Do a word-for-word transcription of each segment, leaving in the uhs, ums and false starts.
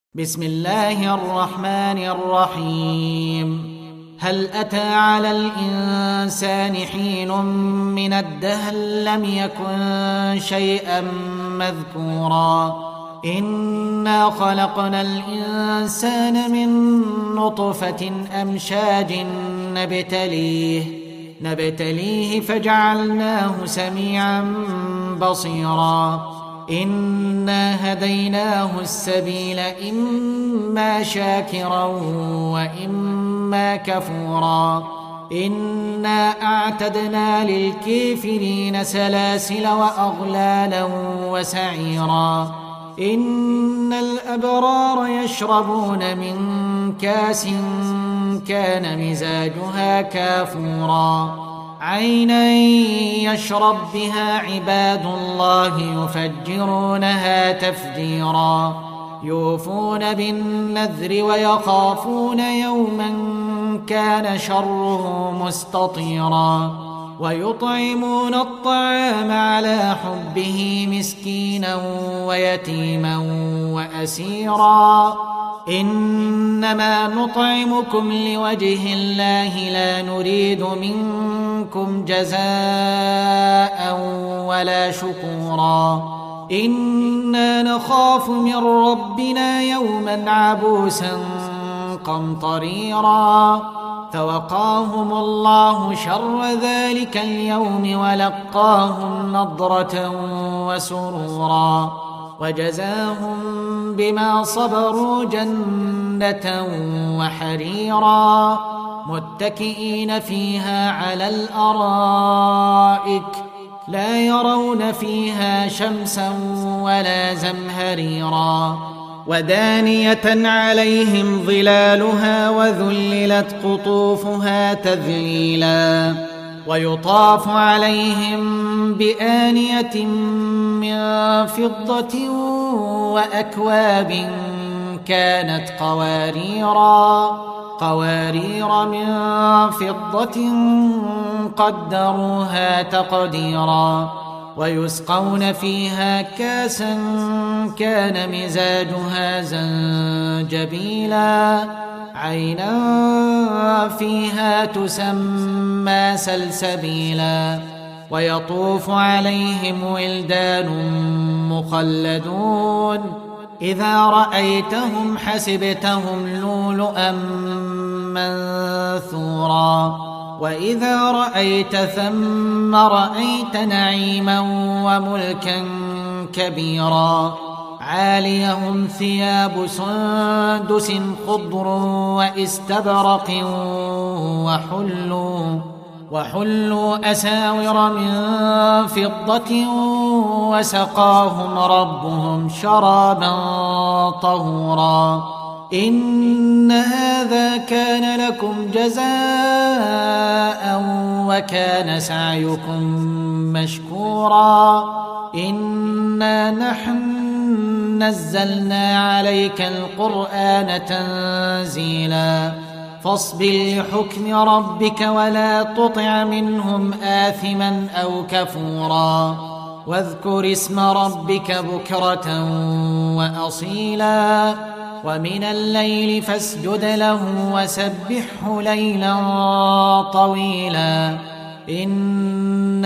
بسم الله الرحمن الرحيم. هل أتى على الإنسان حين من الدهر لم يكن شيئا مذكورا إنا خلقنا الإنسان من نطفة أمشاج نبتليه نبتليه فجعلناه سميعا بصيرا إنا هديناه السبيل إما شاكرا وإما كفورا إنا أعتدنا للكافرين سلاسل وأغلالا وسعيرا إن الأبرار يشربون من كاس كان مزاجها كافورا عينا يشرب بها عباد الله يفجرونها تفجيرا يوفون بالنذر ويخافون يوما كان شره مستطيرا ويطعمون الطعام على حبه مسكينا ويتيما وأسيرا إنما نطعمكم لوجه الله لا نريد منكم جزاء ولا شكورا إنا نخاف من ربنا يوما عبوسا قمطريرا فوقاهم الله شر ذلك اليوم ولقاهم نضرة وسرورا وجزاهم بما صبروا جنة وحريرا متكئين فيها على الأرائك لا يرون فيها شمسا ولا زمهريرا ودانية عليهم ظلالها وذللت قطوفها تذليلا ويطاف عليهم بآنية من فضة وأكواب كانت قواريرا قوارير من فضة قدروها تقديرا ويسقون فيها كاسا كان مزاجها زنجبيلا عينا فيها تسمى سلسبيلا ويطوف عليهم ولدان مخلدون إذا رأيتهم حسبتهم لؤلؤا منثورا وإذا رأيت ثم رأيت نعيما وملكا كبيرا عاليهم ثياب سندس خضر واستبرق وحلوا وحلوا أساور من فضة وسقاهم ربهم شرابا طهورا إن هذا كان لكم جزاء وكان سعيكم مشكورا إنا نحن نزلنا عليك القرآن تنزيلا فاصبر لحكم ربك ولا تطع منهم آثما أو كفورا واذكر اسم ربك بكرة وأصيلا ومن الليل فاسجد له وسبحه ليلا طويلا إن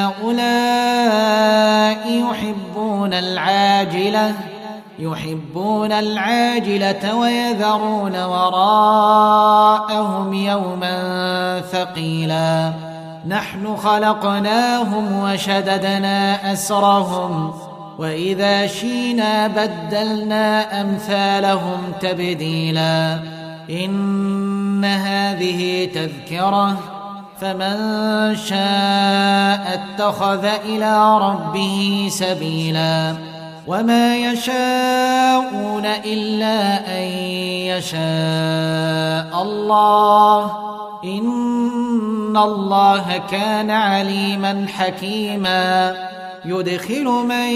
هؤلاء يحبون العاجلة يحبون العاجلة ويذرون وراءهم يوما ثقيلا نحن خلقناهم وشددنا أسرهم وإذا شينا بدلنا أمثالهم تبديلا إن هذه تذكرة فمن شاء اتخذ إلى ربه سبيلا وما يشاءون إلا أن يشاء الله إن الله كان عليما حكيما يدخل من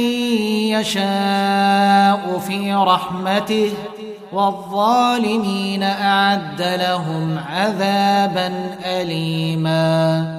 يشاء في رحمته والظالمين أعد لهم عذابا أليما.